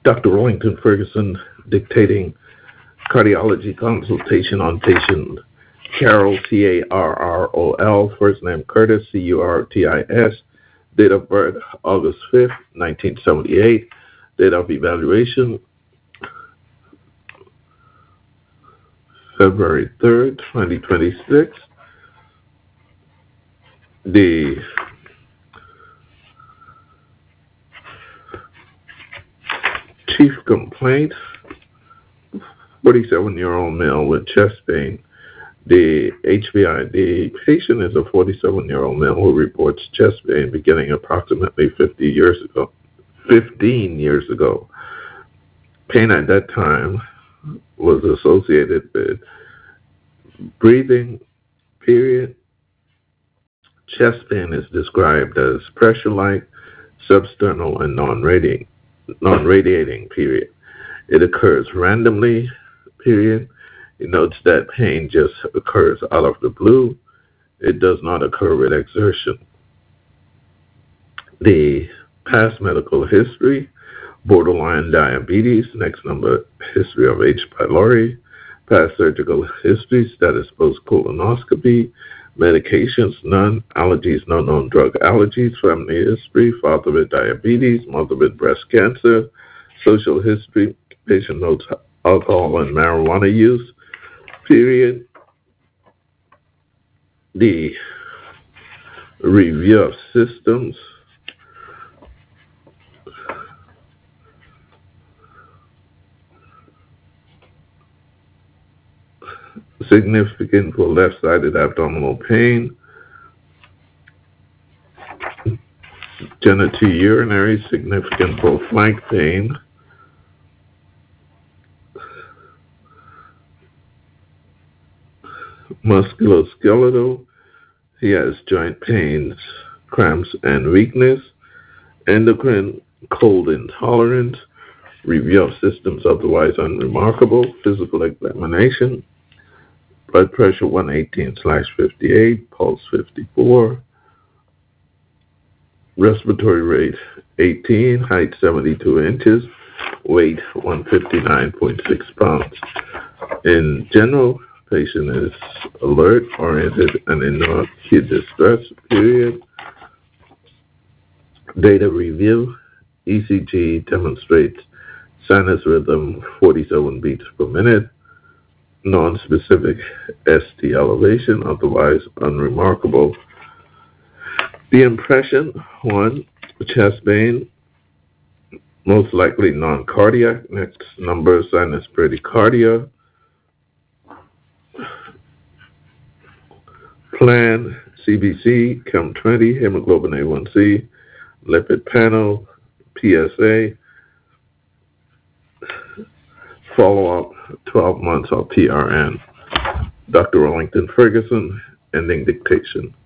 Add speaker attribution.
Speaker 1: Dr. Wellington Ferguson dictating cardiology consultation on patient Carol, Carrol, first name Curtis, Curtis, date of birth August 5th, 1978, date of evaluation February 3rd, 2026. The chief complaint, 47-year-old male with chest pain. The HBI, the patient is a 47-year-old male who reports chest pain beginning approximately 15 years ago. Pain at that time was associated with breathing, period. Chest pain is described as pressure-like, substernal, and non-radiating, period. It occurs randomly, period. He notes that pain just occurs out of the blue. It does not occur with exertion. The past medical history, borderline diabetes, next number, history of H. pylori, past surgical history, status post-colonoscopy, medications, none, allergies, no known drug allergies, family history, father with diabetes, mother with breast cancer, social history, patient notes alcohol and marijuana use, period. The review of systems, significant for left-sided abdominal pain, genitourinary, significant for flank pain, musculoskeletal, he has joint pains, cramps, and weakness, endocrine, cold intolerance, review of systems otherwise unremarkable, physical examination, blood pressure 118/58, pulse 54, respiratory rate 18, height 72 inches, weight 159.6 pounds. In general, patient is alert, oriented, and in no acute distress, period. Data review, ECG demonstrates sinus rhythm 47 beats per minute, non-specific ST elevation, otherwise unremarkable. The impression, 1, chest pain, most likely non-cardiac. Next number, sinus bradycardia. Plan, CBC, Chem20, hemoglobin A1C, lipid panel, PSA, follow-up 12 months of PRN. Dr. Wellington Ferguson, ending dictation.